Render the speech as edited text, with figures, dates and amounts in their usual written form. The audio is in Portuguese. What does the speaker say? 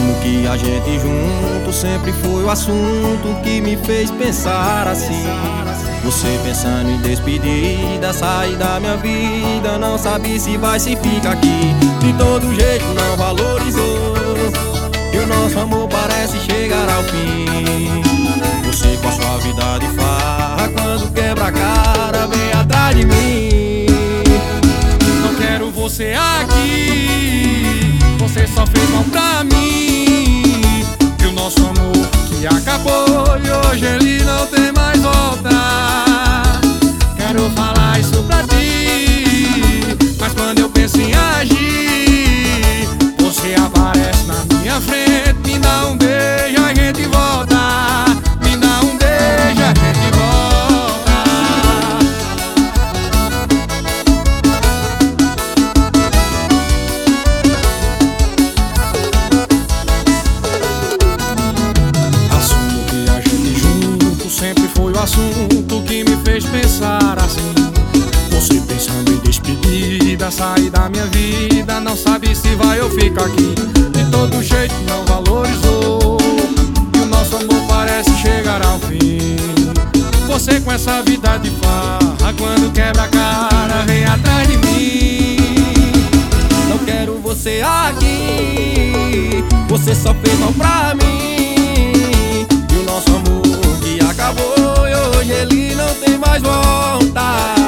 Assumo que a gente junto sempre foi o assunto que me fez pensar assim. Você pensando em despedida, sair da minha vida, não sabe se vai, se fica aqui. De todo jeito não valorizou, e o nosso amor parece chegar ao fim. Você com a sua vida de farra, quando quebra a cara, vem atrás de mim. Não quero você aqui, você só fez mal pra mim. E o nosso amor que acabou, e hoje ele não tem mais volta. Quero falar isso pra ti, mas quando eu penso em agir, você aparece na minha frente. Me dá um beijo, a gente volta. Me dá um beijo, a gente volta. Assumo que a gente junto sempre foi o assunto que me fez pensar assim. Você pensando em despedida, sair da minha vida, não sabe se vai ou fica aqui. De todo jeito não valorizou, e o nosso amor parece chegar ao fim. Você com essa vida de farra, quando quebra a cara, vem atrás de mim. Não quero você aqui, você só fez mal pra mim. E o nosso amor que acabou, e hoje ele não tem mais volta.